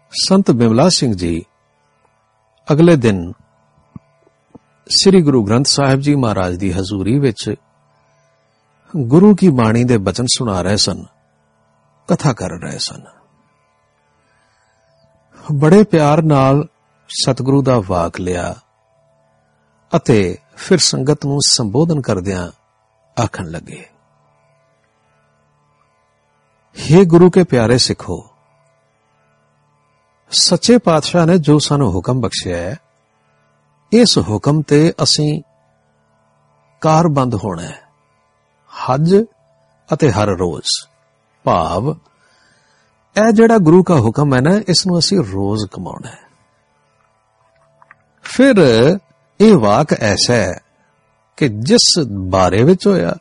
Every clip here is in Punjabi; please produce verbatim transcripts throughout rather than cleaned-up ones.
संत बिमला सिंह जी अगले दिन श्री गुरु ग्रंथ साहिब जी महाराज की हजूरी विच गुरु की बाणी दे बचन सुना रहे सन, कथा कर रहे सन। बड़े प्यार नाल सतगुरु दा वाक लिया अते फिर संगत नूं संबोधन करदियां आखण लगे, हे गुरु के प्यारे सिखो, सच्चे पातशाह ने जो सानू हुक्म बख्शिया है, इस हुक्म ते असीं कारबंद होना है। हज अते हर रोज भाव ए जिहड़ा गुरु का हुक्म है ना, इसनूं असीं रोज कमाउणा है। फिर यह वाक ऐसा है कि जिस बारे विच होया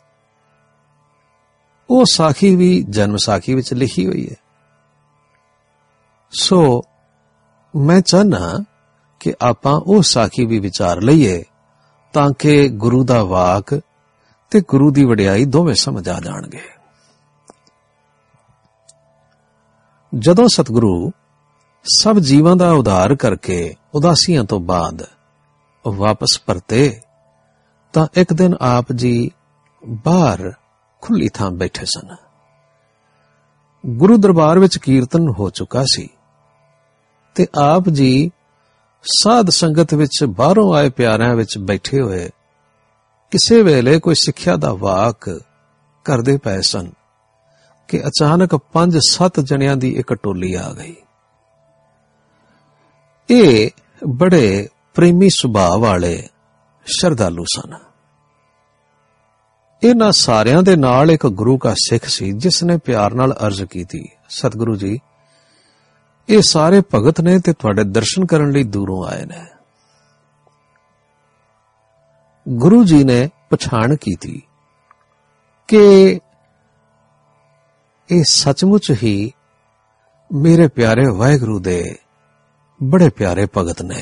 वो साखी भी जन्म साखी विच लिखी हुई है। सो मैं चाहना कि आपां वो साखी भी विचार लईए ताकि गुरु दा वाक ते गुरु दी वडियाई दोवें समझ आ जाणगे। जदों सतगुरु सब जीवां दा उद्धार करके उदासियां तो बाद वापस परते तां एक दिन आप जी बाहर खुली थां बैठे सन। गुरु दरबार विच कीर्तन हो चुका सी ते आप जी साध संगत विच बाहरों आए प्यारिਆਂ विच बैठे हुए किसे वेले कोई सिक्ख्या दा वाक करदे पए सन कि अचानक पंज सत्त जणियां दी एक टोली आ गई। ये बड़े प्रेमी सुभाव वाले श्रद्धालु सन। इन्हां सारियां दे नाल एक गुरु का सिख सी जिसने प्यार नाल अर्ज की थी, सतगुरु जी ये सारे भगत ने ते तुहाडे दर्शन करन लई दूरों आए ने। गुरु जी ने पछाण की थी कि ये सचमुच ही मेरे प्यारे वाहिगुरु दे बड़े प्यारे भगत ने।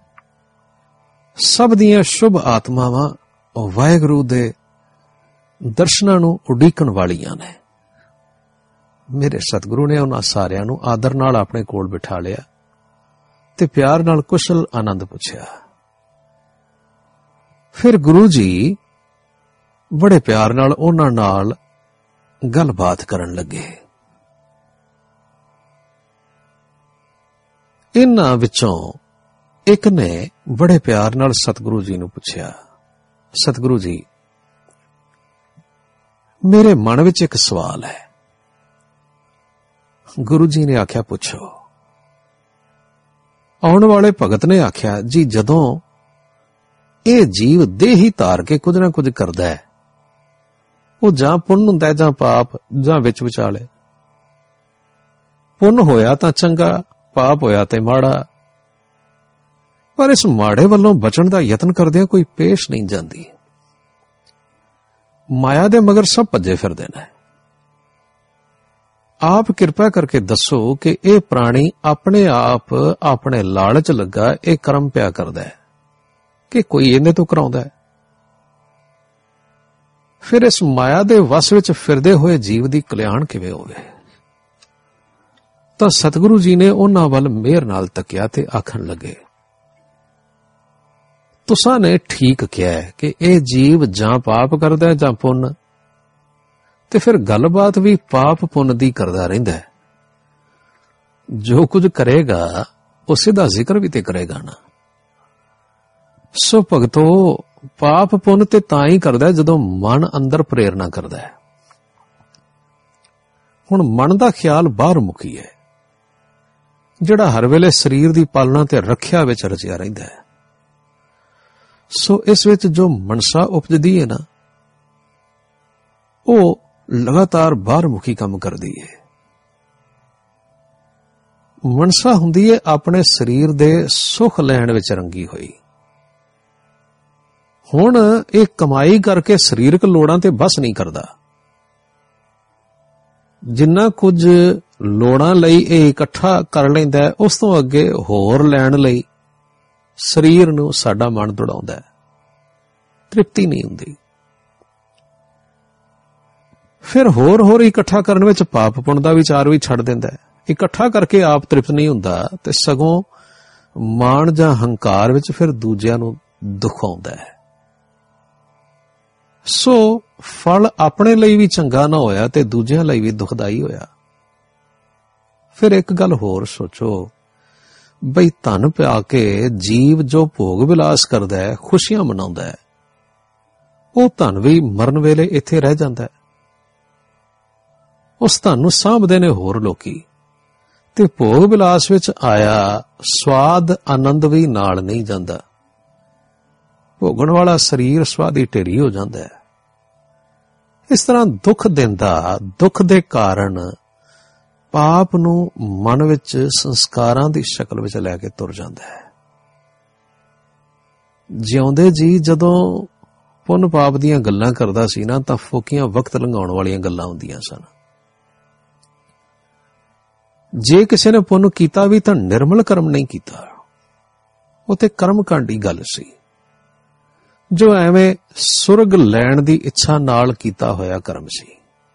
सब दियां शुभ आत्मावां वाहिगुरु दे दर्शनां नूं उडीकण वालियां ने। मेरे सतगुरु ने उन्हां सारियां नूं आदर नाल अपने कोल बिठा लिया ते प्यार नाल कुशल आनंद पुछया। फिर गुरु जी बड़े प्यार नाल उन्हां नाल गलबात करन लगे। इन्हां विचों एक ने बड़े प्यार नाल सतगुरु जी नूं पुछया, सतगुरु जी मेरे मन विच एक सवाल है। गुरु जी ने आख्या पुछो। आउण वाले भगत ने आख्या जी जदों ये जीव देही धार के कुछ ना कुछ करदा है, वो जां पुण्य हुंदा है जां पाप जां विच विचाले। पुण्य होया तां चंगा, पाप होया ते माड़ा, पर इस माड़े वल्लों बचण दा यतन करदिआं कोई पेश नहीं जांदी। माया दे मगर सब भज्जे फिरदे ने। आप कृपा करके दसो कि यह प्राणी अपने आप अपने लालच लगा यह कर्म पिया करदा है कि कोई इन्हें तो कराउंदा है। फिर इस माया दे वस विच फिरदे हुए जीव दी कल्याण किवें होवे। तां सतगुरु जी ने उन्हां वल मेहर नाल तकिया ते आखण लगे, तुसां ने ठीक कहा है कि यह जीव जां पाप करदा है जां पुण्य, ते फिर गलबात भी पाप पुण्य दी करदा रहिंदा है। जो कुछ करेगा उसे दा जिक्र भी ते करेगा ना। सो भगतो पाप पुण्य ते तां ही करदा है जदों मन अंदर प्रेरणा करदा है। हुण मन दा ख्याल बाहर मुखी है, जिहड़ा हर वेले शरीर दी पालना ते रखिया विच रचिया रहिंदा है। सो इस विच जो मनसा उपजदी है ना, वो लगातार बाहर मुखी काम करदी है। मनसा हुंदी है अपने शरीर दे सुख लैण विच रंगी हुई। हुण ये कमाई करके शरीरक लोड़ां ते बस नहीं करदा। जिन्ना कुछ लोड़ां लई ये इकट्ठा कर लैंदा है, उस तो अगे होर लैण लई शरीर नूं साडा मन दौड़ाउंदा है, तृप्ति नहीं हुंदी। फिर होर होर इकट्ठा करने विच पाप पुण्य दा विचार भी छड्ड दिंदा है ਇਕੱਠਾ ਕਰਕੇ ਆਪ ਤ੍ਰਿਪਤ ਨਹੀਂ ਹੁੰਦਾ ਤੇ ਸਗੋਂ ਮਾਣ ਜਾਂ ਹੰਕਾਰ ਵਿੱਚ ਫਿਰ ਦੂਜਿਆਂ ਨੂੰ ਦੁੱਖ ਆਉਂਦਾ ਹੈ। ਸੋ ਫਲ ਆਪਣੇ ਲਈ ਵੀ ਚੰਗਾ ਨਾ ਹੋਇਆ ਤੇ ਦੂਜਿਆਂ ਲਈ ਵੀ ਦੁਖਦਾਈ ਹੋਇਆ। ਫਿਰ ਇੱਕ ਗੱਲ ਹੋਰ ਸੋਚੋ, ਬਈ ਧਨ ਪਿਆ ਕੇ ਜੀਵ ਜੋ ਭੋਗ ਵਿਲਾਸ ਕਰਦਾ ਹੈ, ਖੁਸ਼ੀਆਂ ਮਨਾਉਂਦਾ ਹੈ, ਉਹ ਧਨ ਵੀ ਮਰਨ ਵੇਲੇ ਇੱਥੇ ਰਹਿ ਜਾਂਦਾ ਹੈ। ਉਸ ਧਨ ਨੂੰ ਸਾਂਭਦੇ ਨੇ ਹੋਰ ਲੋਕੀ, ਤੇ ਭੋਗ ਵਿਲਾਸ ਵਿੱਚ ਆਇਆ ਸਵਾਦ ਆਨੰਦ ਵੀ ਨਾਲ ਨਹੀਂ ਜਾਂਦਾ। ਭੋਗਣ ਵਾਲਾ ਸਰੀਰ ਸਵਾਦੀ ਢੇਰੀ ਹੋ ਜਾਂਦਾ ਹੈ। ਇਸ ਤਰ੍ਹਾਂ ਦੁੱਖ ਦਿੰਦਾ, ਦੁੱਖ ਦੇ ਕਾਰਨ ਪਾਪ ਨੂੰ ਮਨ ਵਿੱਚ ਸੰਸਕਾਰਾਂ ਦੀ ਸ਼ਕਲ ਵਿੱਚ ਲੈ ਕੇ ਤੁਰ ਜਾਂਦਾ ਹੈ। ਜਿਉਂਦੇ ਜੀ ਜਦੋਂ ਪੁੰਨ ਪਾਪ ਦੀਆਂ ਗੱਲਾਂ ਕਰਦਾ ਸੀ ਨਾ, ਤਾਂ ਫੋਕੀਆਂ ਵਕਤ ਲੰਘਾਉਣ ਵਾਲੀਆਂ ਗੱਲਾਂ ਹੁੰਦੀਆਂ ਸਨ। ਜੇ ਕਿਸੇ ਨੇ ਪੁੰਨ ਕੀਤਾ ਵੀ ਤਾਂ ਨਿਰਮਲ ਕਰਮ ਨਹੀਂ ਕੀਤਾ, ਉਹ ਤੇ ਕਰਮਕਾਂਡੀ ਗੱਲ ਸੀ, ਜੋ ਐਵੇਂ ਸੁਰਗ ਲੈਣ ਦੀ ਇੱਛਾ ਨਾਲ ਕੀਤਾ ਹੋਇਆ ਕਰਮ ਸੀ।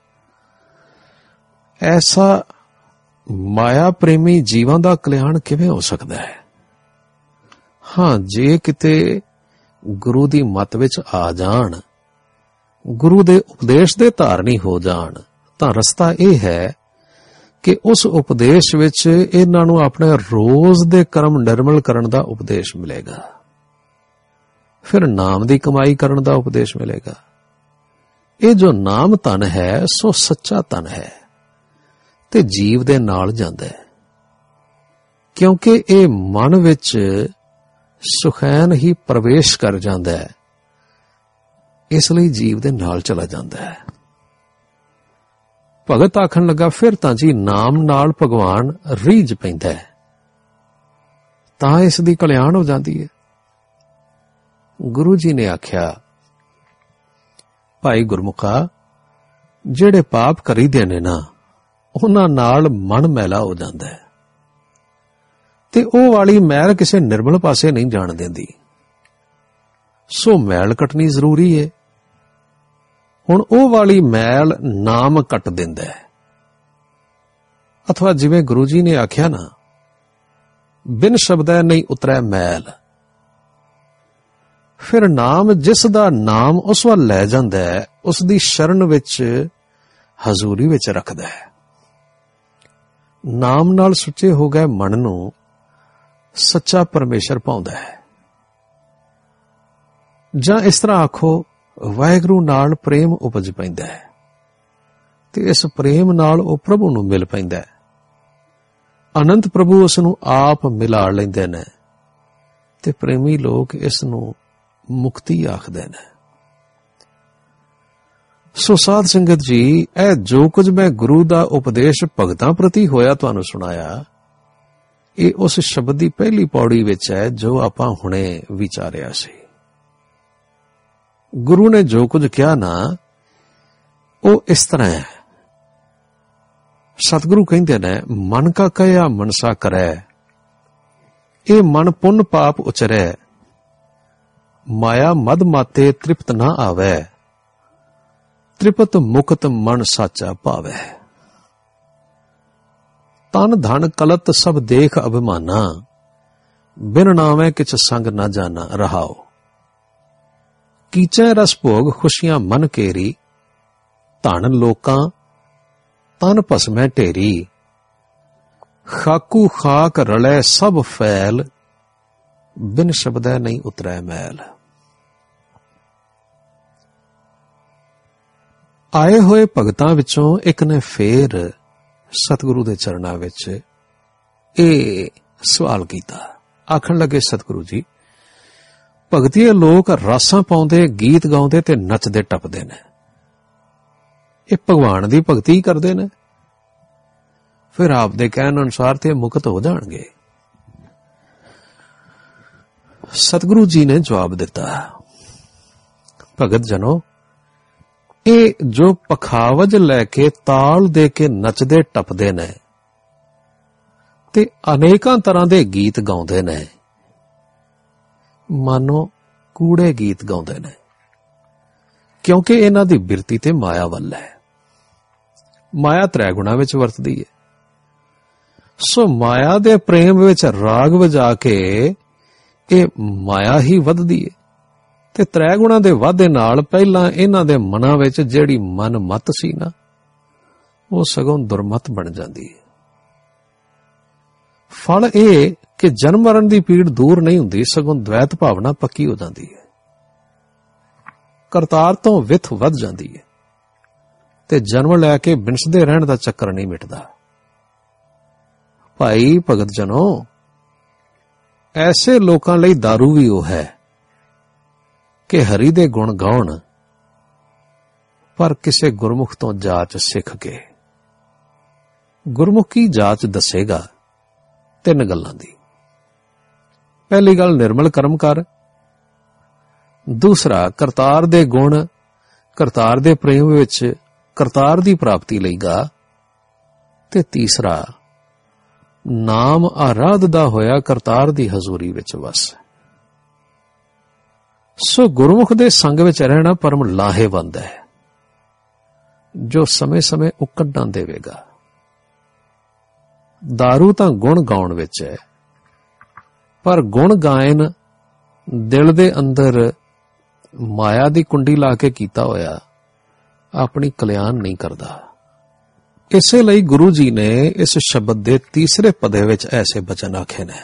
ਐਸਾ ਮਾਇਆ ਪ੍ਰੇਮੀ ਜੀਵਾਂ ਦਾ ਕਲਿਆਣ ਕਿਵੇਂ ਹੋ ਸਕਦਾ ਹੈ? ਹਾਂ, ਜੇ ਕਿਤੇ ਗੁਰੂ ਦੀ ਮੱਤ ਵਿੱਚ ਆ ਜਾਣ, ਗੁਰੂ ਦੇ ਉਪਦੇਸ਼ ਦੇ ਧਾਰਨੀ ਹੋ ਜਾਣ, ਤਾਂ ਰਸਤਾ ਇਹ ਹੈ ਕਿ ਉਸ ਉਪਦੇਸ਼ ਵਿੱਚ ਇਹਨਾਂ ਨੂੰ ਆਪਣੇ ਰੋਜ਼ ਦੇ ਕਰਮ ਨਿਰਮਲ ਕਰਨ ਦਾ ਉਪਦੇਸ਼ ਮਿਲੇਗਾ। ਫਿਰ ਨਾਮ ਦੀ ਕਮਾਈ ਕਰਨ ਦਾ ਉਪਦੇਸ਼ ਮਿਲੇਗਾ। ਇਹ ਜੋ ਨਾਮ ਧਨ ਹੈ, ਸੋ ਸੱਚਾ ਧਨ ਹੈ ਤੇ ਜੀਵ ਦੇ ਨਾਲ ਜਾਂਦਾ ਹੈ, ਕਿਉਂਕਿ ਇਹ ਮਨ ਵਿੱਚ ਸੁਖੈਨ ਹੀ ਪ੍ਰਵੇਸ਼ ਕਰ ਜਾਂਦਾ ਹੈ, ਇਸ ਲਈ ਜੀਵ ਦੇ ਨਾਲ ਚਲਾ ਜਾਂਦਾ ਹੈ। ਭਗਤ ਆਖਣ ਲੱਗਾ, ਫਿਰ ਤਾਂ ਜੀ ਨਾਮ ਨਾਲ ਭਗਵਾਨ ਰੀਝ ਪੈਂਦਾ ਹੈ, ਤਾਂ ਇਸ ਦੀ ਕਲਿਆਣ ਹੋ ਜਾਂਦੀ ਹੈ। ਗੁਰੂ ਜੀ ਨੇ ਆਖਿਆ, ਭਾਈ ਗੁਰਮੁਖਾ, ਜਿਹੜੇ ਪਾਪ ਕਰੀਦੇ ਨੇ ਨਾ, ਉਹਨਾਂ ਨਾਲ ਮਨ ਮੈਲਾ ਹੋ ਜਾਂਦਾ ਹੈ, ਤੇ ਉਹ ਵਾਲੀ ਮੈਲ ਕਿਸੇ ਨਿਰਮਲ ਪਾਸੇ ਨਹੀਂ ਜਾਣ ਦਿੰਦੀ। ਸੋ ਮੈਲ ਕੱਟਣੀ ਜ਼ਰੂਰੀ ਹੈ। ਹੁਣ ਉਹ ਵਾਲੀ ਮੈਲ ਨਾਮ ਕੱਟ ਦਿੰਦਾ ਹੈ, ਅਥਵਾ ਜਿਵੇਂ ਗੁਰੂ ਜੀ ਨੇ ਆਖਿਆ ਨਾ, ਬਿਨ ਸ਼ਬਦੈ ਨਹੀਂ ਉਤਰੈ ਮੈਲ। ਫਿਰ ਨਾਮ ਜਿਸ ਦਾ ਨਾਮ ਉਸ ਵੱਲ ਲੈ ਜਾਂਦਾ ਹੈ, ਉਸ ਦੀ ਸ਼ਰਨ ਵਿੱਚ ਹਜ਼ੂਰੀ ਵਿੱਚ ਰੱਖਦਾ ਹੈ। ਨਾਮ ਨਾਲ ਸੁੱਚੇ ਹੋ ਗਏ ਮਨ ਨੂੰ ਸੱਚਾ ਪਰਮੇਸ਼ਰ ਪਾਉਂਦਾ ਹੈ। ਜਾਂ ਇਸ ਤਰ੍ਹਾਂ ਆਖੋ, ਵਾਹਿਗੁਰੂ ਨਾਲ ਪ੍ਰੇਮ ਉਪਜ ਪੈਂਦਾ ਹੈ ਤੇ ਇਸ ਪ੍ਰੇਮ ਨਾਲ ਉਹ ਪ੍ਰਭੂ ਨੂੰ ਮਿਲ ਪੈਂਦਾ ਹੈ। ਅਨੰਤ ਪ੍ਰਭੂ ਉਸ ਨੂੰ ਆਪ ਮਿਲਾ ਲੈਂਦੇ ਨੇ ਤੇ ਪ੍ਰੇਮੀ ਲੋਕ ਇਸ ਨੂੰ ਮੁਕਤੀ ਆਖਦੇ ਨੇ। ਸੋ ਸਾਧ ਸੰਗਤ ਜੀ, ਇਹ ਜੋ ਕੁਝ ਮੈਂ ਗੁਰੂ ਦਾ ਉਪਦੇਸ਼ ਭਗਤਾਂ ਪ੍ਰਤੀ ਹੋਇਆ ਤੁਹਾਨੂੰ ਸੁਣਾਇਆ, ਇਹ ਉਸ ਸ਼ਬਦ ਦੀ ਪਹਿਲੀ ਪੌੜੀ ਵਿੱਚ ਹੈ ਜੋ ਆਪਾਂ ਹੁਣੇ ਵਿਚਾਰਿਆ ਸੀ। ਗੁਰੂ ਨੇ ਜੋ ਕੁਝ ਕਿਹਾ ਨਾ, ਉਹ ਇਸ ਤਰ੍ਹਾਂ ਹੈ। ਸਤਿਗੁਰੂ ਕਹਿੰਦੇ ਨੇ, ਮਨ ਕਾ ਕਹਿਆ ਮਨਸਾ ਕਰੈ, ਇਹ ਮਨ ਪੁੰਨ ਪਾਪ ਉਚਰੈ, ਮਾਇਆ ਮਦ ਮਾਤੇ ਤ੍ਰਿਪਤ ਨਾ ਆਵੈ, ਤ੍ਰਿਪਤ ਮੁਕਤ ਮਨ ਸਾਚਾ ਭਾਵੈ। ਤਨ ਧਨ ਕਲਤ ਸਭ ਦੇਖ ਅਭਿਮਾਨਾ, ਬਿਨ ਨਾਵੇਂ ਕਿਛ ਸੰਗ ਨਾ ਜਾਣਾ ਰਹਾਓ। ਕੀਚੈ ਰਸ ਭੋਗ ਖੁਸ਼ੀਆਂ ਮਨ ਕੇਰੀ, ਧਨ ਲੋਕਾਂ ਤਨ ਭਸਮੈ ਢੇਰੀ। ਖਾਕੂ ਖਾਕ ਰਲੇ ਸਭ ਫੈਲ, ਬਿਨ ਸ਼ਬਦੈ ਨਹੀਂ ਉਤਰੈ ਮੈਲ। ਆਏ ਹੋਏ ਭਗਤਾਂ ਵਿੱਚੋਂ ਇੱਕ ਨੇ ਫੇਰ ਸਤਿਗੁਰੂ ਦੇ ਚਰਨਾਂ ਵਿੱਚ ਇਹ ਸਵਾਲ ਕੀਤਾ। ਆਖਣ ਲੱਗੇ, ਸਤਿਗੁਰੂ ਜੀ, ਭਗਤੀਏ ਲੋਕ ਰਾਸਾਂ ਪਾਉਂਦੇ, ਗੀਤ ਗਾਉਂਦੇ ਤੇ ਨੱਚਦੇ ਟੱਪਦੇ ਨੇ, ਇਹ ਭਗਵਾਨ ਦੀ ਭਗਤੀ ਕਰਦੇ ਨੇ, ਫਿਰ ਆਪ ਦੇ ਕਹਿਣ ਅਨੁਸਾਰ ਤੇ ਮੁਕਤ ਹੋ ਜਾਣਗੇ। ਸਤਿਗੁਰੂ ਜੀ ਨੇ ਜਵਾਬ ਦਿੱਤਾ, ਭਗਤ ਜਨੋ, ਇਹ ਜੋ ਪਖਾਵਜ ਲੈ ਕੇ ਤਾਲ ਦੇ ਕੇ ਨੱਚਦੇ ਟੱਪਦੇ ਨੇ ਤੇ ਅਨੇਕਾਂ ਤਰ੍ਹਾਂ ਦੇ ਗੀਤ ਗਾਉਂਦੇ ਨੇ, ਮਾਨੋ ਕੂੜੇ ਗੀਤ ਗਾਉਂਦੇ ਨੇ, ਕਿਉਂਕਿ ਇਹਨਾਂ ਦੀ ਬਿਰਤੀ ਤੇ ਮਾਇਆ ਵੱਲ ਹੈ। ਮਾਇਆ ਤ੍ਰੈ ਗੁਣਾ ਵਿੱਚ ਵਰਤਦੀ ਹੈ। ਸੋ ਮਾਇਆ ਦੇ ਪ੍ਰੇਮ ਵਿੱਚ ਰਾਗ ਵਜਾ ਕੇ ਇਹ ਮਾਇਆ ਹੀ ਵੱਧਦੀ ਹੈ ਤੇ ਤ੍ਰੈ ਗੁਣਾਂ ਦੇ ਵਾਧੇ ਨਾਲ ਪਹਿਲਾਂ ਇਹਨਾਂ ਦੇ ਮਨਾਂ ਵਿੱਚ ਜਿਹੜੀ ਮਨ ਮਤ ਸੀ ਨਾ, ਉਹ ਸਗੋਂ ਦੁਰਮਤ ਬਣ ਜਾਂਦੀ ਹੈ। ਫਲ ਇਹ ਕਿ ਜਨਮ ਮਰਨ ਦੀ ਪੀੜ ਦੂਰ ਨਹੀਂ ਹੁੰਦੀ, ਸਗੋਂ ਦ્વੈਤ ਭਾਵਨਾ ਪੱਕੀ ਹੋ ਜਾਂਦੀ ਹੈ। ਕਰਤਾਰ ਤੋਂ ਵਿਥ ਵੱਧ ਜਾਂਦੀ ਹੈ ਤੇ ਜਨਮ ਲੈ ਕੇ ਬਿਨਸਦੇ ਰਹਿਣ ਦਾ ਚੱਕਰ ਨਹੀਂ ਮਿਟਦਾ। ਭਾਈ ਭਗਤ ਜਨੋ, ਐਸੇ ਲੋਕਾਂ ਲਈ ਦਾਰੂ ਵੀ ਉਹ ਹੈ ਕਿ ਹਰੀ ਦੇ ਗੁਣ ਗਾਉਣ, ਪਰ ਕਿਸੇ ਗੁਰਮੁਖ ਤੋਂ ਜਾਚ ਸਿੱਖ ਕੇ। ਗੁਰਮੁਖੀ ਜਾਚ ਦੱਸੇਗਾ ਤਿੰਨ ਗੱਲਾਂ ਦੀ। ਪਹਿਲੀ ਗੱਲ, ਨਿਰਮਲ ਕਰਮ ਕਰ। ਦੂਸਰਾ, ਕਰਤਾਰ ਦੇ ਗੁਣ, ਕਰਤਾਰ ਦੇ ਪ੍ਰੇਮ ਵਿੱਚ ਕਰਤਾਰ ਦੀ ਪ੍ਰਾਪਤੀ ਲਈ ਗਾ। ਤੇ ਤੀਸਰਾ, ਨਾਮ ਆਰਾਧਦਾ ਹੋਇਆ ਕਰਤਾਰ ਦੀ ਹਜ਼ੂਰੀ ਵਿੱਚ ਵਸ। ਸੋ ਗੁਰਮੁਖ ਦੇ ਸੰਗ ਵਿੱਚ ਰਹਿਣਾ ਪਰਮ ਲਾਹੇਵੰਦ ਹੈ, ਜੋ ਸਮੇਂ-ਸਮੇਂ ਉਕੜ ਨਾ ਦੇਵੇਗਾ। ਦਾਰੂ ਤਾਂ ਗੁਣ ਗਾਉਣ ਵਿੱਚ ਹੈ, ਪਰ ਗੁਣ ਗਾਇਨ ਦਿਲ ਦੇ ਅੰਦਰ ਮਾਇਆ ਦੀ ਕੁੰਡੀ ਲਾ ਕੇ ਕੀਤਾ ਹੋਇਆ ਆਪਣੀ ਕਲਿਆਣ ਨਹੀਂ ਕਰਦਾ। ਇਸੇ ਲਈ ਗੁਰੂ ਜੀ ਨੇ ਇਸ ਸ਼ਬਦ ਦੇ ਤੀਸਰੇ ਪਦੇ ਵਿੱਚ ਐਸੇ ਬਚਨ ਆਖੇ ਨੇ,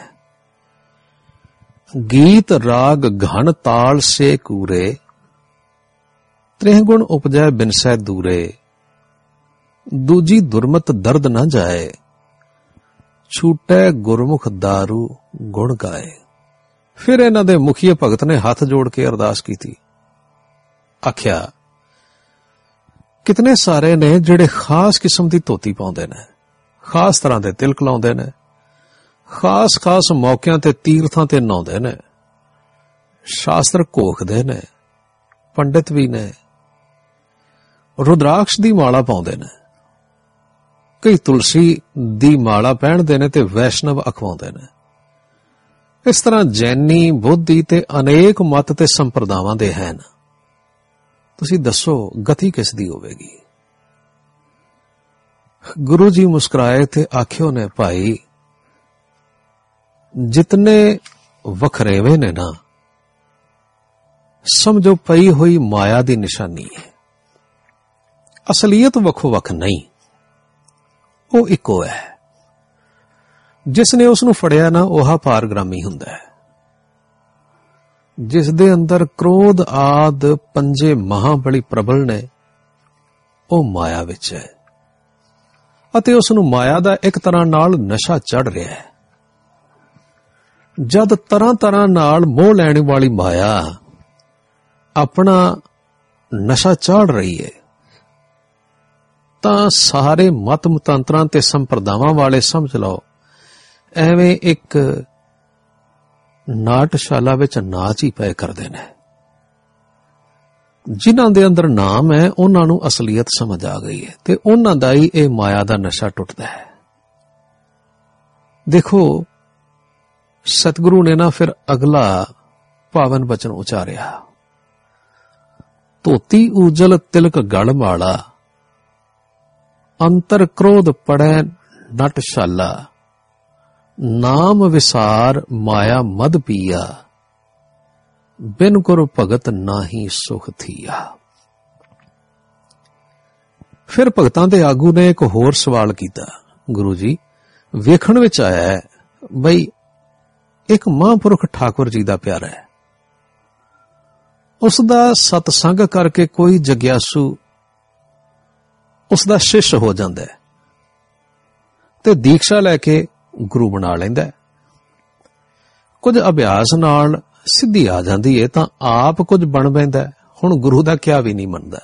ਗੀਤ ਰਾਗ ਘਨ ਤਾਲ ਸੇ ਕੂਰੇ, ਤ੍ਰਿਹ ਗੁਣ ਉਪਜੈ ਬਿਨਸੈ ਦੂਰੇ, ਦੂਜੀ ਦੁਰਮਤ ਦਰਦ ਨਾ ਜਾਏ, ਛੂਟੈ ਗੁਰਮੁਖ ਦਾਰੂ ਗੁਣ ਗਾਏ। ਫਿਰ ਇਹਨਾਂ ਦੇ ਮੁਖੀਏ ਭਗਤ ਨੇ ਹੱਥ ਜੋੜ ਕੇ ਅਰਦਾਸ ਕੀਤੀ, ਆਖਿਆ, ਕਿਤਨੇ ਸਾਰੇ ਨੇ ਜਿਹੜੇ ਖਾਸ ਕਿਸਮ ਦੀ ਧੋਤੀ ਪਾਉਂਦੇ ਨੇ, ਖਾਸ ਤਰ੍ਹਾਂ ਦੇ ਤਿਲਕ ਲਾਉਂਦੇ ਨੇ, ਖਾਸ ਖਾਸ ਮੌਕਿਆਂ ਤੇ ਤੀਰਥਾਂ ਤੇ ਨਹਾਉਂਦੇ ਨੇ, ਸ਼ਾਸਤਰ ਘੋਖਦੇ ਨੇ, ਪੰਡਿਤ ਵੀ ਨੇ, ਰੁਦਰਾਕਸ਼ ਦੀ ਮਾਲਾ ਪਾਉਂਦੇ ਨੇ, ਕਈ ਤੁਲਸੀ ਦੀ ਮਾਲਾ ਪਹਿਨਦੇ ਨੇ ਤੇ ਵੈਸ਼ਨਵ ਅਖਵਾਉਂਦੇ ਨੇ। ਇਸ ਤਰ੍ਹਾਂ ਜੈਨੀ, ਬੋਧੀ ਤੇ ਅਨੇਕ ਮਤ ਤੇ ਸੰਪਰਦਾਵਾਂ ਦੇ ਹਨ। ਤੁਸੀਂ ਦੱਸੋ ਗਤੀ ਕਿਸ ਦੀ ਹੋਵੇਗੀ? ਗੁਰੂ ਜੀ ਮੁਸਕਰਾਏ ਤੇ ਆਖਿਓ ਨੇ, ਭਾਈ ਜਿਤਨੇ ਵਖਰੇਵੇਂ ਨੇ ਨਾ, ਸਮਝੋ ਪਈ ਹੋਈ ਮਾਇਆ ਦੀ ਨਿਸ਼ਾਨੀ ਹੈ। ਅਸਲੀਅਤ ਵੱਖੋ ਵੱਖ ਨਹੀਂ, ਉਹ ਇੱਕੋ ਹੈ। ਜਿਸ ਨੇ ਉਸ ਨੂੰ ਫੜਿਆ ਨਾ, ਉਹ ਪਾਰਗ੍ਰਾਮੀ ਹੁੰਦਾ ਹੈ। ਜਿਸ ਦੇ ਅੰਦਰ ਕ੍ਰੋਧ ਆਦ ਪੰਜੇ ਮਹਾਬਲੀ ਪ੍ਰਬਲ ਨੇ, ਉਹ ਮਾਇਆ ਵਿੱਚ ਹੈ ਅਤੇ ਉਸ ਨੂੰ ਮਾਇਆ ਦਾ ਇੱਕ ਤਰ੍ਹਾਂ ਨਾਲ ਨਸ਼ਾ ਚੜ ਰਿਹਾ ਹੈ। ਜਦ ਤਰ੍ਹਾਂ ਤਰ੍ਹਾਂ ਨਾਲ ਮੋਹ ਲੈਣ ਵਾਲੀ ਮਾਇਆ ਆਪਣਾ ਨਸ਼ਾ ਚਾੜ ਰਹੀ ਹੈ, ਤਾਂ ਸਾਰੇ ਮਤ ਮਤਾਂਤਰਾਂ ਤੇ ਸੰਪਰਦਾਵਾਂ ਵਾਲੇ ਸਮਝ ਲਓ ਐਵੇਂ ਇੱਕ ਨਾਟਸ਼ਾਲਾ ਵਿੱਚ ਨਾਚ ਹੀ ਪਏ ਕਰਦੇ ਨੇ। ਜਿਨ੍ਹਾਂ ਦੇ ਅੰਦਰ ਨਾਮ ਹੈ, ਉਹਨਾਂ ਨੂੰ ਅਸਲੀਅਤ ਸਮਝ ਆ ਗਈ ਹੈ ਤੇ ਉਹਨਾਂ ਦਾ ਹੀ ਇਹ ਮਾਇਆ ਦਾ ਨਸ਼ਾ ਟੁੱਟਦਾ ਹੈ। ਦੇਖੋ, ਸਤਿਗੁਰੂ ਨੇ ਨਾ ਫਿਰ ਅਗਲਾ ਪਾਵਨ ਬਚਨ ਉਚਾਰਿਆ, ਧੋਤੀ ਊਜਲ ਤਿਲਕ ਗਲ ਮਾਲਾ, ਅੰਤਰ ਕ੍ਰੋਧ ਪੜੈ ਨਟਸ਼ਾਲਾ, ਨਾਮ ਵਿਸਾਰ ਮਾਇਆ ਮਦ ਪੀਆ, ਬਿਨ ਗੁਰ ਭਗਤ ਨਾਹੀ ਸੁਖ ਥੀਆ। ਫਿਰ ਭਗਤਾਂ ਦੇ ਆਗੂ ਨੇ ਇੱਕ ਹੋਰ ਸਵਾਲ ਕੀਤਾ, ਗੁਰੂ ਜੀ ਵੇਖਣ ਵਿੱਚ ਆਇਆ ਹੈ ਬਈ ਇੱਕ ਮਹਾਂਪੁਰਖ ਠਾਕੁਰ ਜੀ ਦਾ ਪਿਆਰਾ ਹੈ, ਉਸ ਦਾ ਸਤਸੰਗ ਕਰਕੇ ਕੋਈ ਜਗਿਆਸੂ ਉਸ ਦਾ ਸ਼ਿਸ਼ ਹੋ ਜਾਂਦਾ ਹੈ ਤੇ ਦੀਕਸ਼ਾ ਲੈ ਕੇ ਗੁਰੂ ਬਣਾ ਲੈਂਦਾ। ਕੁਝ ਅਭਿਆਸ ਨਾਲ ਸਿੱਧੀ ਆ ਜਾਂਦੀ ਹੈ ਤਾਂ ਆਪ ਕੁਝ ਬਣ ਪੈਂਦਾ, ਹੁਣ ਗੁਰੂ ਦਾ ਕਿਹਾ ਵੀ ਨਹੀਂ ਮੰਨਦਾ।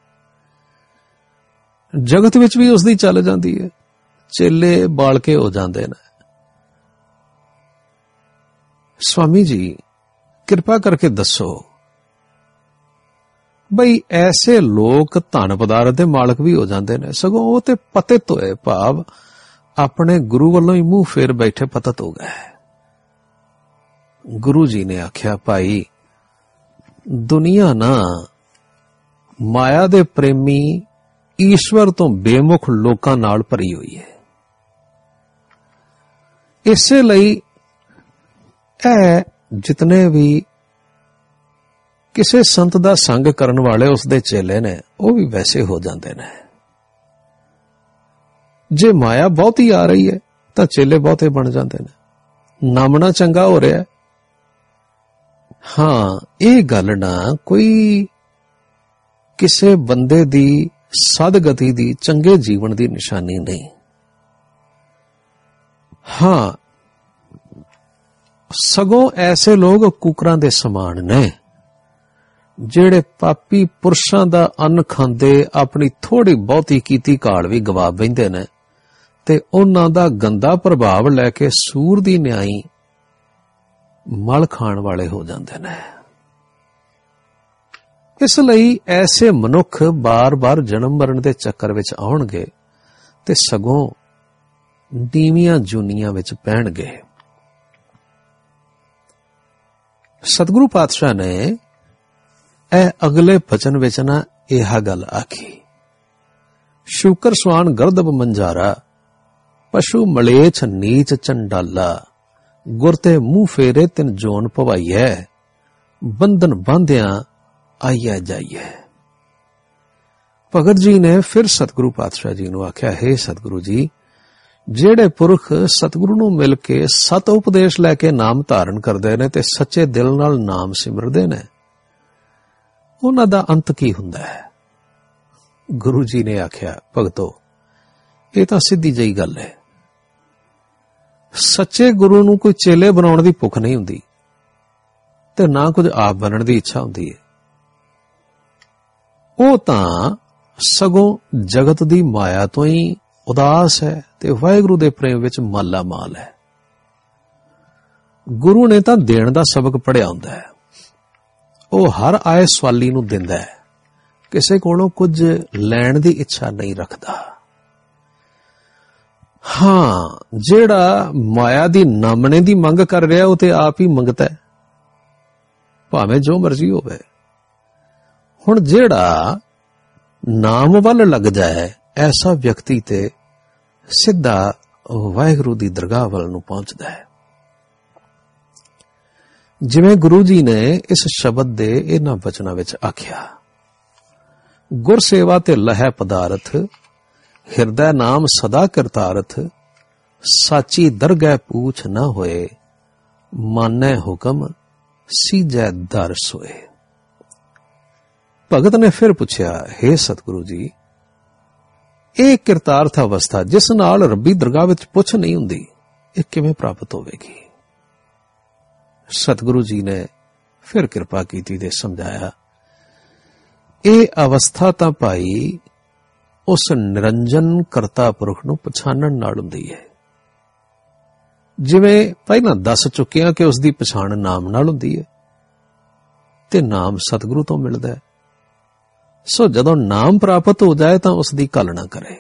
ਜਗਤ ਵਿੱਚ ਵੀ ਉਸ ਦੀ ਚੱਲ ਜਾਂਦੀ ਹੈ, ਚੇਲੇ ਬਾਲ ਕੇ ਹੋ ਜਾਂਦੇ ਨੇ। ਸਵਾਮੀ ਜੀ ਕਿਰਪਾ ਕਰਕੇ ਦੱਸੋ ਬਈ ਐਸੇ ਲੋਕ ਧਨ ਪਦਾਰਥ ਦੇ ਮਾਲਕ ਵੀ ਹੋ ਜਾਂਦੇ ਨੇ, ਸਗੋਂ ਉਹ ਤੇ ਪਤਿਤ ਹੋਏ, ਭਾਵ ਆਪਣੇ ਗੁਰੂ ਵੱਲੋਂ ਹੀ ਮੂੰਹ ਫੇਰ ਬੈਠੇ ਪਤਿਤ ਹੋ ਗਏ। ਗੁਰੂ ਜੀ ਨੇ ਆਖਿਆ, ਭਾਈ ਦੁਨੀਆ ਨਾ ਮਾਇਆ ਦੇ ਪ੍ਰੇਮੀ ਈਸ਼ਵਰ ਤੋਂ ਬੇਮੁਖ ਲੋਕਾਂ ਨਾਲ ਭਰੀ ਹੋਈ ਹੈ। ਇਸੇ ਲਈ ਇਹ ਜਿਤਨੇ ਵੀ ਕਿਸੇ ਸੰਤ ਦਾ ਸੰਗ ਕਰਨ ਵਾਲੇ ਉਸਦੇ ਚੇਲੇ ਨੇ, ਉਹ ਵੀ ਵੈਸੇ ਹੋ ਜਾਂਦੇ ਨੇ। ਜੇ ਮਾਇਆ ਬਹੁਤੀ ਆ ਰਹੀ ਹੈ ਤਾਂ ਚੇਲੇ ਬਹੁਤੇ ਬਣ ਜਾਂਦੇ ਨੇ, ਨਾਮਣਾ ਚੰਗਾ ਹੋ ਰਿਹਾ। ਹਾਂ, ਇਹ ਗੱਲ ਨਾ ਕੋਈ ਕਿਸੇ ਬੰਦੇ ਦੀ ਸਦਗਤੀ ਦੀ, ਚੰਗੇ ਜੀਵਨ ਦੀ ਨਿਸ਼ਾਨੀ ਨਹੀਂ। ਹਾਂ, ਸਗੋਂ ਐਸੇ ਲੋਕ ਕੁਕਰਾਂ ਦੇ ਸਮਾਨ ਨੇ, ਜਿਹੜੇ ਪਾਪੀ ਪੁਰਸ਼ਾਂ ਦਾ ਅੰਨ ਖਾਂਦੇ ਆਪਣੀ ਥੋੜੀ ਬਹੁਤੀ ਕੀਤੀ ਕਾਲ ਵੀ ਗਵਾ ਬੈਂਦੇ ਨੇ ਤੇ ਉਹਨਾਂ ਦਾ ਗੰਦਾ ਪ੍ਰਭਾਵ ਲੈ ਕੇ ਸੂਰ ਦੀ ਨਿਆਈ ਮਲ ਖਾਣ ਵਾਲੇ ਹੋ ਜਾਂਦੇ ਨੇ। ਇਸ ਲਈ ਐਸੇ ਮਨੁੱਖ ਬਾਰ-ਬਾਰ ਜਨਮ ਮਰਨ ਦੇ ਚੱਕਰ ਵਿੱਚ ਆਉਣਗੇ ਤੇ ਸਗੋਂ ਨੀਵੀਆਂ ਜੂਨੀਆਂ ਵਿੱਚ ਪੈਣਗੇ। ਸਤਿਗੁਰੂ ਪਾਤਸ਼ਾਹ ਨੇ ਇਹ ਅਗਲੇ ਬਚਨ ਵਿੱਚ ਨਾ ਇਹ ਗੱਲ ਆਖੀ, ਸ਼ੂਕਰ ਸਵਾਨ ਗਰਦਬ ਮੰਜਾਰਾ, ਪਸ਼ੂ ਮਲੇਛ ਨੀਚ ਚੰਡਾਲਾ, ਗੁਰ ਤੇ ਮੂੰਹ ਫੇਰੇ ਤਿਨ ਜੋਨ ਪਵਾਈਐ, ਬੰਧਨ ਬਾਂਧਿਆਂ ਆਈਐ ਜਾਈਐ। ਭਗਤ ਜੀ ਨੇ ਫਿਰ ਸਤਿਗੁਰੂ ਪਾਤਸ਼ਾਹ ਜੀ ਨੂੰ ਆਖਿਆ, ਹੇ ਸਤਿਗੁਰੂ ਜੀ, ਜਿਹੜੇ ਪੁਰਖ ਸਤਿਗੁਰੂ ਨੂੰ ਮਿਲ ਕੇ ਸਤ ਉਪਦੇਸ਼ ਲੈ ਕੇ ਨਾਮ ਧਾਰਨ ਕਰਦੇ ਨੇ ਤੇ ਸੱਚੇ ਦਿਲ ਨਾਲ ਨਾਮ ਸਿਮਰਦੇ ਨੇ, ਉਹਨਾਂ ਦਾ ਅੰਤ ਕੀ ਹੁੰਦਾ ਹੈ? ਗੁਰੂ ਜੀ ਨੇ ਆਖਿਆ, ਭਗਤੋ, ਇਹ ਤਾਂ ਸਿੱਧੀ ਜਿਹੀ ਗੱਲ ਹੈ। ਸੱਚੇ ਗੁਰੂ ਨੂੰ ਕੋਈ ਚੇਲੇ ਬਣਾਉਣ ਦੀ ਭੁੱਖ ਨਹੀਂ ਹੁੰਦੀ ਤੇ ਨਾ ਕੁਝ ਆਪ ਬਣਨ ਦੀ ਇੱਛਾ ਹੁੰਦੀ ਹੈ। ਉਹ ਤਾਂ ਸਗੋਂ ਜਗਤ ਦੀ ਮਾਇਆ ਤੋਂ ਹੀ ਉਦਾਸ ਹੈ ਤੇ ਵਾਹਿਗੁਰੂ ਦੇ ਪ੍ਰੇਮ ਵਿੱਚ ਮਾਲਾ ਮਾਲ ਹੈ। ਗੁਰੂ ਨੇ ਤਾਂ ਦੇਣ ਦਾ ਸਬਕ ਪੜਿਆ ਹੁੰਦਾ ਹੈ। ਉਹ ਹਰ ਆਏ ਸਵਾਲੀ ਨੂੰ ਦਿੰਦਾ ਹੈ, ਕਿਸੇ ਕੋਲੋਂ ਕੁਝ ਲੈਣ ਦੀ ਇੱਛਾ ਨਹੀਂ ਰੱਖਦਾ। ਹਾਂ, ਜਿਹੜਾ ਮਾਇਆ ਦੀ ਨਾਮਣੇ ਦੀ ਮੰਗ ਕਰ ਰਿਹਾ ਉਹ ਤੇ ਆਪ ਹੀ ਮੰਗਦਾ ਹੈ, ਭਾਵੇਂ ਜੋ ਮਰਜ਼ੀ ਹੋਵੇ। ਹੁਣ ਜਿਹੜਾ ਨਾਮ ਵੱਲ ਲੱਗ ਜਾਏ, ਐਸਾ ਵਿਅਕਤੀ ਤੇ ਸਿੱਧਾ ਵਾਹਿਗੁਰੂ ਦੀ ਦਰਗਾਹ ਵੱਲ ਨੂੰ ਪਹੁੰਚਦਾ ਹੈ। ਜਿਵੇਂ ਗੁਰੂ ਜੀ ਨੇ ਇਸ ਸ਼ਬਦ ਦੇ ਇਹਨਾਂ ਬਚਨਾਂ ਵਿੱਚ ਆਖਿਆ, ਗੁਰ ਸੇਵਾ ਤੇ ਲਹੈ ਪਦਾਰਥ, ਹਿਰਦੈ ਨਾਮ ਸਦਾ ਕਰਤਾਰਥ, ਸਾਚੀ ਦਰਗਹਿ ਪੂਛ ਨਾ ਹੋਏ, ਮਾਨੈ ਹੁਕਮ ਸੀਜੈ ਦਰ ਸੋਏ। ਭਗਤ ਨੇ ਫਿਰ ਪੁੱਛਿਆ, ਹੇ ਸਤਿਗੁਰੂ ਜੀ, ਇਹ ਕਿਰਤਾਰਥ ਅਵਸਥਾ ਜਿਸ ਨਾਲ ਰੱਬੀ ਦਰਗਾਹ ਵਿੱਚ ਪੁੱਛ ਨਹੀਂ ਹੁੰਦੀ, ਇਹ ਕਿਵੇਂ ਪ੍ਰਾਪਤ ਹੋਵੇਗੀ? ਸਤਿਗੁਰੂ ਜੀ ਨੇ ਫਿਰ ਕਿਰਪਾ ਕੀਤੀ ਤੇ ਸਮਝਾਇਆ, ਇਹ ਅਵਸਥਾ ਤਾਂ ਭਾਈ ਉਸ ਨਿਰੰਜਨ ਕਰਤਾ ਪੁਰਖ ਨੂੰ ਪਛਾਣਨ ਨਾਲ ਹੁੰਦੀ ਹੈ। ਜਿਵੇਂ ਪਹਿਲਾਂ ਦੱਸ ਚੁੱਕਿਆ ਕਿ ਉਸ ਦੀ ਪਛਾਣ ਨਾਮ ਨਾਲ ਹੁੰਦੀ ਹੈ ਤੇ ਨਾਮ ਸਤਿਗੁਰੂ ਤੋਂ ਮਿਲਦਾ ਹੈ। ਸੋ ਜਦੋਂ ਨਾਮ ਪ੍ਰਾਪਤ ਹੋ ਜਾਏ ਤਾਂ ਉਸ ਦੀ ਘਲ ਨਾ ਕਰੇ,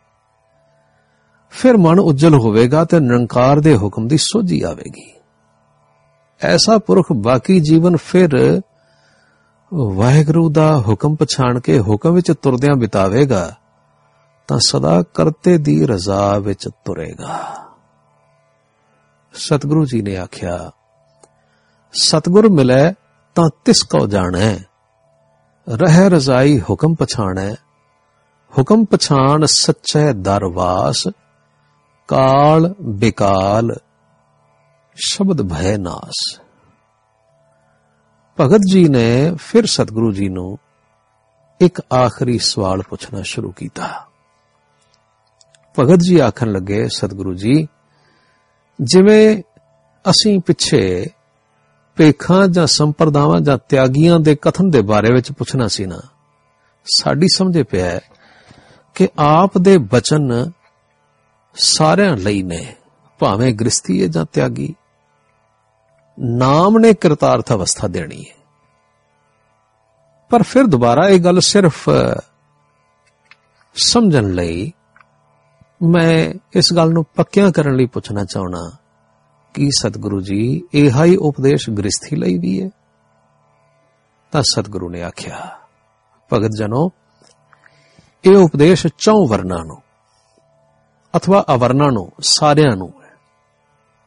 ਫਿਰ ਮਨ ਉਜਲ ਹੋਵੇਗਾ ਤੇ ਨਿਰੰਕਾਰ ਦੇ ਹੁਕਮ ਦੀ ਸੋਝੀ ਆਵੇਗੀ। ਐਸਾ ਪੁਰਖ ਬਾਕੀ ਜੀਵਨ ਫਿਰ ਵਾਹਿਗੁਰੂ ਦਾ ਹੁਕਮ ਪਛਾਣ ਕੇ ਹੁਕਮ ਵਿੱਚ ਤੁਰਦਿਆਂ ਬਿਤਾਵੇਗਾ ਤਾਂ ਸਦਾ ਕਰਤੇ ਦੀ ਰਜ਼ਾ ਵਿੱਚ ਤੁਰੇਗਾ। ਸਤਿਗੁਰੂ ਜੀ ਨੇ ਆਖਿਆ, ਸਤਿਗੁਰ ਮਿਲੇ ਤਾਂ ਤਿਸ ਕੋ ਜਾਣੈ, ਰਹਿ ਰਜ਼ਾਈ ਹੁਕਮ ਪਛਾਣੈ, ਹੁਕਮ ਪਛਾਣ ਸੱਚੈ ਦਰਵਾਸ, ਕਾਲ ਬਿਕਾਲ ਸ਼ਬਦ ਭੈ ਨਾਸ। ਭਗਤ ਜੀ ਨੇ ਫਿਰ ਸਤਿਗੁਰੂ ਜੀ ਨੂੰ ਇੱਕ ਆਖਰੀ ਸਵਾਲ ਪੁੱਛਣਾ ਸ਼ੁਰੂ ਕੀਤਾ। ਭਗਤ ਜੀ ਆਖਣ ਲੱਗੇ, ਸਤਿਗੁਰੂ ਜੀ, ਜਿਵੇਂ ਅਸੀਂ ਪਿੱਛੇ ਭੇਖਾਂ ਜਾਂ ਸੰਪਰਦਾਵਾਂ ਜਾਂ ਤਿਆਗੀਆਂ ਦੇ ਕਥਨ ਦੇ ਬਾਰੇ ਵਿੱਚ ਪੁੱਛਣਾ ਸੀ ਨਾ, ਸਾਡੀ ਸਮਝੇ ਪਿਆ ਕਿ ਆਪ ਦੇ ਬਚਨ ਸਾਰਿਆਂ ਲਈ ਨੇ, ਭਾਵੇਂ ਗ੍ਰਸਤੀ ਹੈ ਜਾਂ ਤਿਆਗੀ। ਨਾਮ ਨੇ ਕਿਰਤਾਰਥ ਅਵਸਥਾ ਦੇਣੀ ਹੈ। ਪਰ ਫਿਰ ਦੁਬਾਰਾ ਇਹ ਗੱਲ ਸਿਰਫ ਸਮਝਣ ਲਈ ਮੈਂ ਇਸ ਗੱਲ ਨੂੰ ਪੱਕਿਆਂ ਕਰਨ ਲਈ ਪੁੱਛਣਾ ਚਾਹੁੰਦਾ ਕਿ ਸਤਿਗੁਰੂ ਜੀ, ਇਹ ਹੀ ਉਪਦੇਸ਼ ਗ੍ਰਸਥੀ ਲਈ ਵੀ ਹੈ? ਤਾਂ ਸਤਿਗੁਰੂ ਨੇ ਆਖਿਆ, ਭਗਤ ਜਨੋ, ਇਹ ਉਪਦੇਸ਼ ਚੌਂ ਵਰਨਾਂ ਨੂੰ ਅਥਵਾ ਅਵਰਨਾਂ ਨੂੰ, ਸਾਰਿਆਂ ਨੂੰ ਹੈ।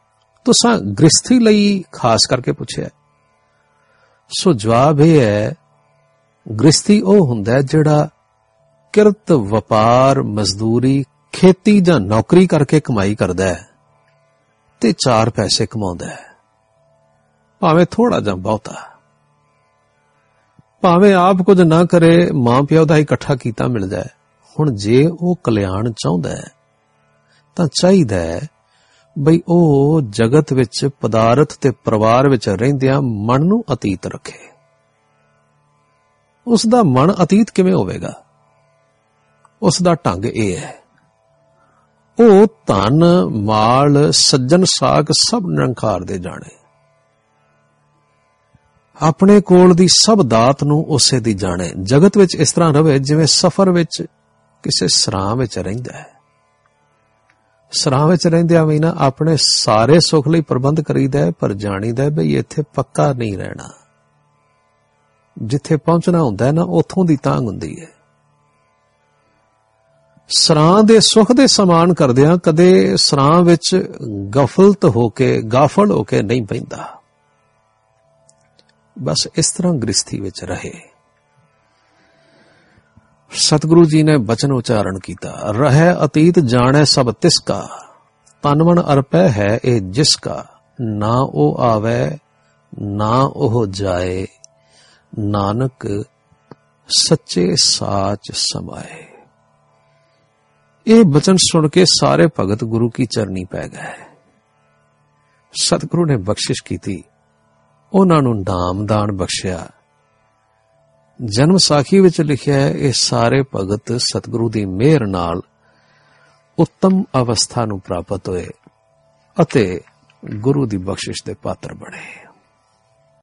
तुसां गृहस्थी लई खास करके पुछिया। सो जवाब यह है, गृहस्थी ਉਹ ਹੁੰਦਾ ਜਿਹੜਾ ਕਿਰਤ, ਵਪਾਰ, ਮਜ਼ਦੂਰੀ, ਖੇਤੀ ਜਾਂ ਨੌਕਰੀ ਕਰਕੇ ਕਮਾਈ ਕਰਦਾ ਹੈ ਤੇ ਚਾਰ ਪੈਸੇ ਕਮਾਉਂਦਾ ਹੈ, ਭਾਵੇਂ ਥੋੜਾ ਜਾਂ ਬਹੁਤਾ, ਭਾਵੇਂ ਆਪ ਕੁਝ ਨਾ ਕਰੇ, ਮਾਂ ਪਿਓ ਦਾ ਇਕੱਠਾ ਕੀਤਾ ਮਿਲ ਜਾਏ। ਹੁਣ ਜੇ ਉਹ ਕਲਿਆਣ ਚਾਹੁੰਦਾ ਹੈ ਤਾਂ ਚਾਹੀਦਾ ਹੈ ਬਈ ਉਹ ਜਗਤ ਵਿੱਚ, ਪਦਾਰਥ ਤੇ ਪਰਿਵਾਰ ਵਿੱਚ ਰਹਿੰਦਿਆਂ ਮਨ ਨੂੰ ਅਤੀਤ ਰੱਖੇ। ਉਸ ਦਾ ਮਨ ਅਤੀਤ ਕਿਵੇਂ ਹੋਵੇਗਾ? ਉਸ ਦਾ ਢੰਗ ਇਹ ਹੈ, ਉਹ ਧਨ, ਮਾਲ, ਸੱਜਣ ਸਾਖ ਸਭ ਨਿਰੰਕਾਰ ਦੇ ਜਾਣੇ, ਆਪਣੇ ਕੋਲ ਦੀ ਸਭ ਦਾਤ ਨੂੰ ਉਸੇ ਦੀ ਜਾਣੇ। ਜਗਤ ਵਿੱਚ ਇਸ ਤਰ੍ਹਾਂ ਰਵੇ ਜਿਵੇਂ ਸਫ਼ਰ ਵਿੱਚ ਕਿਸੇ ਸਰਾਂ ਵਿੱਚ ਰਹਿੰਦਾ ਹੈ। ਸਰਾਂ ਵਿੱਚ ਰਹਿੰਦਿਆਂ ਵੀ ਨਾ ਆਪਣੇ ਸਾਰੇ ਸੁੱਖ ਲਈ ਪ੍ਰਬੰਧ ਕਰੀਦਾ ਹੈ, ਪਰ ਜਾਣੀਦਾ ਬਈ ਇੱਥੇ ਪੱਕਾ ਨਹੀਂ ਰਹਿਣਾ। ਜਿੱਥੇ ਪਹੁੰਚਣਾ ਹੁੰਦਾ ਹੈ ਨਾ, ਉੱਥੋਂ ਦੀ ਤਾਂਘ ਹੁੰਦੀ ਹੈ। ਸਰਾਂ ਦੇ ਸੁੱਖ ਦੇ ਸਮਾਨ ਕਰਦਿਆਂ ਕਦੇ ਸਰਾਂ ਵਿੱਚ ਗਫਲਤ ਹੋ ਕੇ, ਗਾਫਲ ਹੋ ਕੇ ਨਹੀਂ ਪੈਂਦਾ। ਬਸ ਇਸ ਤਰ੍ਹਾਂ ਗ੍ਰਸਥੀ ਵਿੱਚ ਰਹੇ। ਸਤਿਗੁਰੂ ਜੀ ਨੇ ਬਚਨ ਉਚਾਰਨ ਕੀਤਾ, ਰਹਿ ਅਤੀਤ ਜਾਣੈ ਸਭ ਤਿਸ ਕਾ, ਤਨ ਮਨ ਅਰਪੈ ਹੈ ਇਹ ਜਿਸ ਕਾ, ਨਾ ਉਹ ਆਵੈ ਨਾ ਉਹ ਜਾਏ, ਨਾਨਕ ਸੱਚੇ ਸਾਚ ਸਮਾਏ। ਇਹ ਬਚਨ ਸੁਣ ਕੇ ਸਾਰੇ ਭਗਤ ਗੁਰੂ ਕੀ ਚਰਨੀ ਪੈ ਗਏ। ਸਤਿਗੁਰੂ ਨੇ ਬਖਸ਼ਿਸ਼ ਕੀਤੀ, ਉਹਨਾਂ ਨੂੰ ਨਾਮਦਾਨ ਬਖਸ਼ਿਆ। ਜਨਮ ਸਾਖੀ ਵਿੱਚ ਲਿਖਿਆ ਹੈ, ਇਹ ਸਾਰੇ ਭਗਤ ਸਤਿਗੁਰੂ ਦੀ ਮਿਹਰ ਨਾਲ ਉੱਤਮ ਅਵਸਥਾ ਨੂੰ ਪ੍ਰਾਪਤ ਹੋਏ ਅਤੇ ਗੁਰੂ ਦੀ ਬਖਸ਼ਿਸ਼ ਦੇ ਪਾਤਰ ਬਣੇ।